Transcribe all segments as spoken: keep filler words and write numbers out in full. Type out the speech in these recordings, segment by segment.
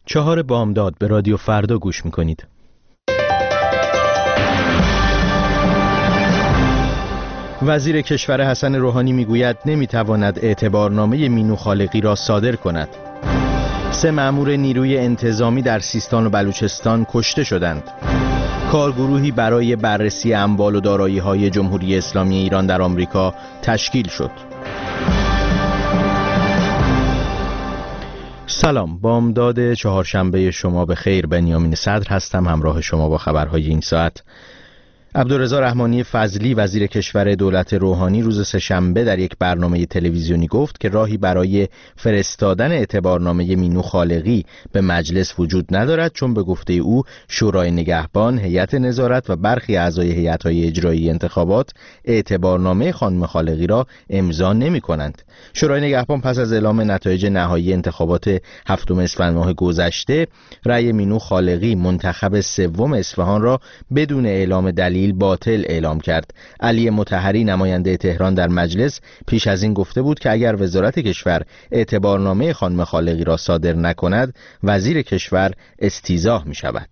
چهار بامداد به رادیو فردا گوش میکنید. وزیر کشور حسن روحانی میگوید نمیتواند اعتبارنامه مینو خالقی را صادر کند. سه مأمور نیروی انتظامی در سیستان و بلوچستان کشته شدند. کارگروهی برای بررسی اموال و دارایی‌های جمهوری اسلامی ایران در آمریکا تشکیل شد. سلام، بامداد چهارشنبه شما به خیر. بنیامین صدر هستم، همراه شما با خبرهای این ساعت. عبدالرضا رحمانی فضلی وزیر کشور دولت روحانی روز سه‌شنبه در یک برنامه تلویزیونی گفت که راهی برای فرستادن اعتبارنامه مینو خالقی به مجلس وجود ندارد، چون به گفته او شورای نگهبان، هیئت نظارت و برخی اعضای هیئت‌های اجرایی انتخابات اعتبارنامه خانم خالقی را امضا نمی‌کنند. شورای نگهبان پس از اعلام نتایج نهایی انتخابات هفتم اسفند ماه گذشته رأی مینو خالقی منتخب سوم اصفهان را بدون اعلام دلیل باطل اعلام کرد. علی مطهری نماینده تهران در مجلس پیش از این گفته بود که اگر وزارت کشور اعتبارنامه خانم خالقی را صادر نکند، وزیر کشور استیضاح می شود.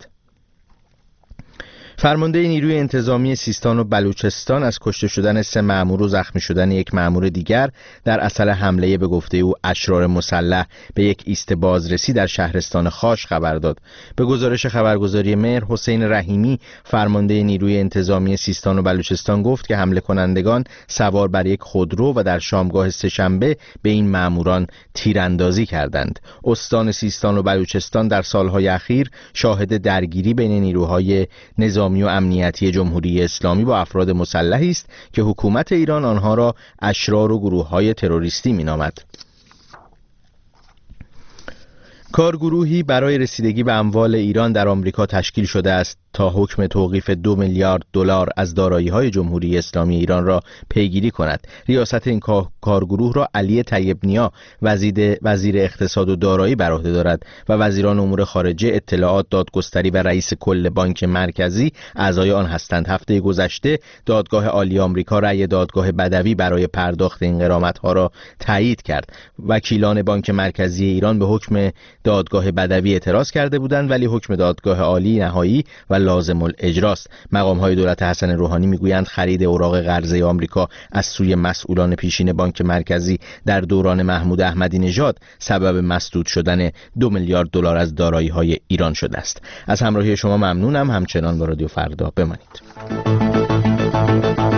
فرمانده نیروی انتظامی سیستان و بلوچستان از کشته شدن سه مأمور و زخمی شدن یک مأمور دیگر در اثر حمله به گفته او اشرار مسلح به یک ایست بازرسی در شهرستان خاش خبر داد. به گزارش خبرگزاری مهر، حسین رحیمی فرمانده نیروی انتظامی سیستان و بلوچستان گفت که حمله کنندگان سوار بر یک خودرو و در شامگاه سه‌شنبه به این مأموران تیراندازی کردند. استان سیستان و بلوچستان در سالهای اخیر شاهد درگیری بین نیروهای نظامی و امنیتی جمهوری اسلامی با افراد مسلحی است که حکومت ایران آنها را اشرار و گروه‌های تروریستی می‌نامد. کارگروهی برای رسیدگی به اموال ایران در آمریکا تشکیل شده است تا حکم توقیف دو میلیارد دلار از دارایی‌های جمهوری اسلامی ایران را پیگیری کند. ریاست این کارگروه را علی طیب نیا وزیر وزیر اقتصاد و دارایی بر عهده دارد و وزیران امور خارجه، اطلاعات، دادگستری و رئیس کل بانک مرکزی اعضای آن هستند. هفته گذشته دادگاه عالی آمریکا رأی دادگاه بدوی برای پرداخت این غرامت‌ها را تایید کرد. وکیلان بانک مرکزی ایران به حکم دادگاه بدوی اعتراض کرده بودند، ولی حکم دادگاه عالی نهایی و لازم الاجراست. مقام‌های دولت حسن روحانی میگویند خرید اوراق قرضه آمریکا از سوی مسئولان پیشین بانک مرکزی در دوران محمود احمدی نژاد سبب مسدود شدن دو میلیارد دلار از دارایی‌های ایران شده است. از همراهی شما ممنونم. همچنان با رادیو فردا بمانید.